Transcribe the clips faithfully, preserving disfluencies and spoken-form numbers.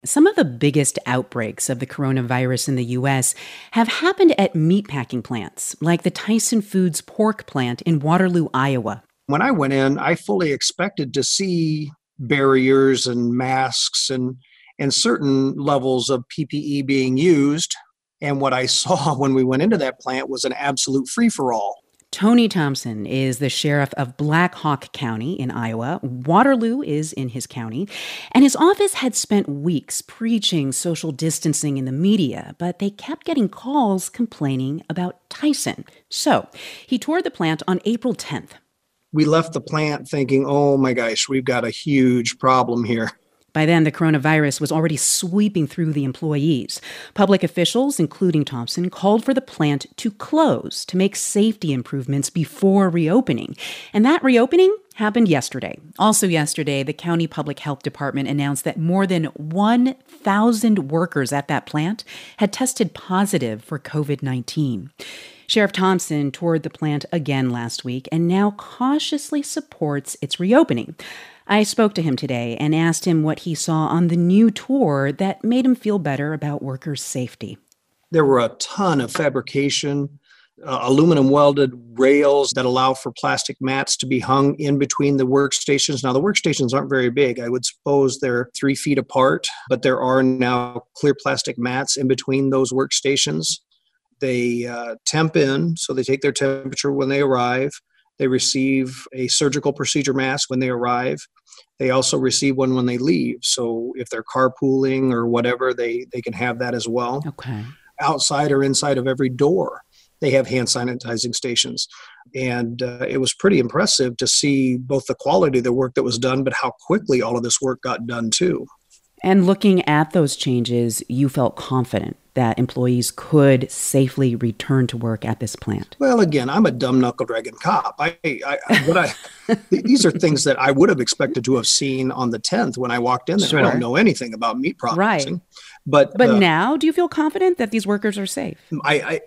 Some of the biggest outbreaks of the coronavirus in the U S have happened at meatpacking plants, like the Tyson Foods pork plant in Waterloo, Iowa. When I went in, I fully expected to see barriers and masks and, and certain levels of P P E being used. And what I saw when we went into that plant was an absolute free-for-all. Tony Thompson is the sheriff of Black Hawk County in Iowa. Waterloo is in his county. And his office had spent weeks preaching social distancing in the media, but they kept getting calls complaining about Tyson. So he toured the plant on April tenth. We left the plant thinking, oh my gosh, we've got a huge problem here. By then, the coronavirus was already sweeping through the employees. Public officials, including Thompson, called for the plant to close to make safety improvements before reopening. And that reopening happened yesterday. Also yesterday, the county public health department announced that more than one thousand workers at that plant had tested positive for covid nineteen. Sheriff Thompson toured the plant again last week and now cautiously supports its reopening. I spoke to him today and asked him what he saw on the new tour that made him feel better about workers' safety. There were a ton of fabrication, uh, aluminum welded rails that allow for plastic mats to be hung in between the workstations. Now, the workstations aren't very big. I would suppose they're three feet apart, but there are now clear plastic mats in between those workstations. They uh, temp in, so they take their temperature when they arrive. They receive a surgical procedure mask when they arrive. They also receive one when they leave. So if they're carpooling or whatever, they, they can have that as well. Okay. Outside or inside of every door, they have hand sanitizing stations. And uh, it was pretty impressive to see both the quality of the work that was done, but how quickly all of this work got done too. And looking at those changes, you felt confident that employees could safely return to work at this plant? Well, again, I'm a dumb knuckle-dragging cop. I, I, what I, these are things that I would have expected to have seen on the tenth when I walked in there. Sure. I don't know anything about meat processing. Right. But, but uh, now, do you feel confident that these workers are safe? I, I,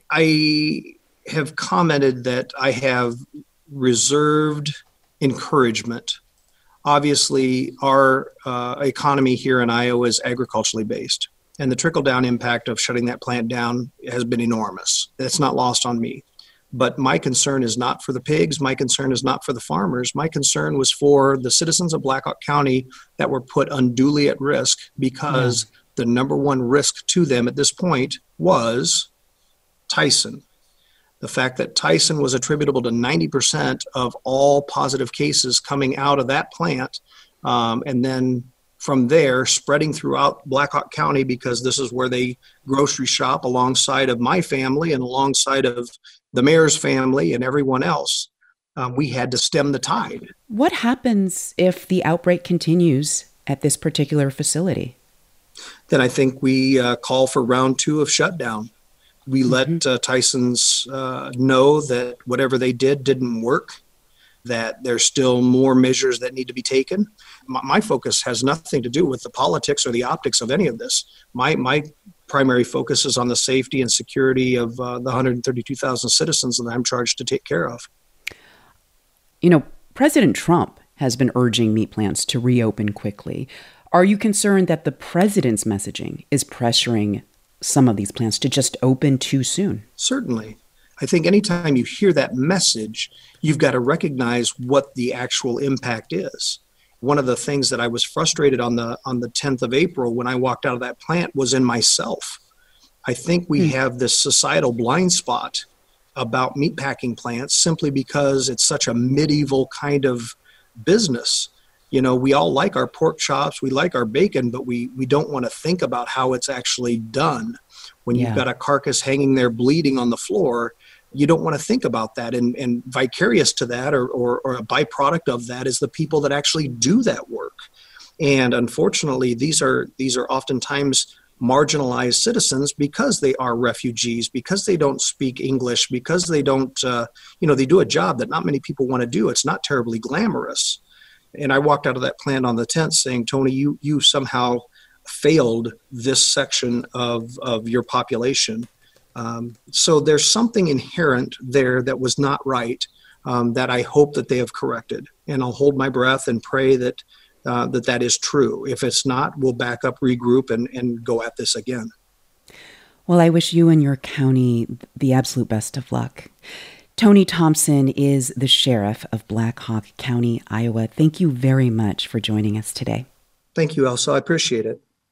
I have commented that I have reserved encouragement. Obviously, our uh, economy here in Iowa is agriculturally based. And the trickle-down impact of shutting that plant down has been enormous. That's not lost on me. But my concern is not for the pigs. My concern is not for the farmers. My concern was for the citizens of Black Hawk County that were put unduly at risk because yeah. the number one risk to them at this point was Tyson. The fact that Tyson was attributable to ninety percent of all positive cases coming out of that plant, um, and then from there, spreading throughout Black Hawk County, because this is where they grocery shop alongside of my family and alongside of the mayor's family and everyone else. Um, we had to stem the tide. What happens if the outbreak continues at this particular facility? Then I think we uh, call for round two of shutdown. We mm-hmm. let uh, Tyson's uh, know that whatever they did didn't work, that there's still more measures that need to be taken. My, my focus has nothing to do with the politics or the optics of any of this. My my primary focus is on the safety and security of uh, the one hundred thirty-two thousand citizens that I'm charged to take care of. You know, President Trump has been urging meat plants to reopen quickly. Are you concerned that the president's messaging is pressuring some of these plants to just open too soon? Certainly. I think anytime you hear that message, you've got to recognize what the actual impact is. One of the things that I was frustrated on the on the tenth of April when I walked out of that plant was in myself. I think we mm. have this societal blind spot about meatpacking plants simply because it's such a medieval kind of business. You know, we all like our pork chops, we like our bacon, but we, we don't want to think about how it's actually done. When yeah. you've got a carcass hanging there bleeding on the floor, you don't want to think about that. And, and vicarious to that or, or, or a byproduct of that is the people that actually do that work. And unfortunately, these are these are oftentimes marginalized citizens because they are refugees, because they don't speak English, because they don't, uh, you know, they do a job that not many people want to do. It's not terribly glamorous. And I walked out of that plant on the tenth saying, Tony, you you somehow failed this section of, of your population. Um, so there's something inherent there that was not right, um, that I hope that they have corrected. And I'll hold my breath and pray that uh, that that is true. If it's not, we'll back up, regroup, and, and go at this again. Well, I wish you and your county the absolute best of luck. Tony Thompson is the sheriff of Black Hawk County, Iowa. Thank you very much for joining us today. Thank you, Elsa. I appreciate it.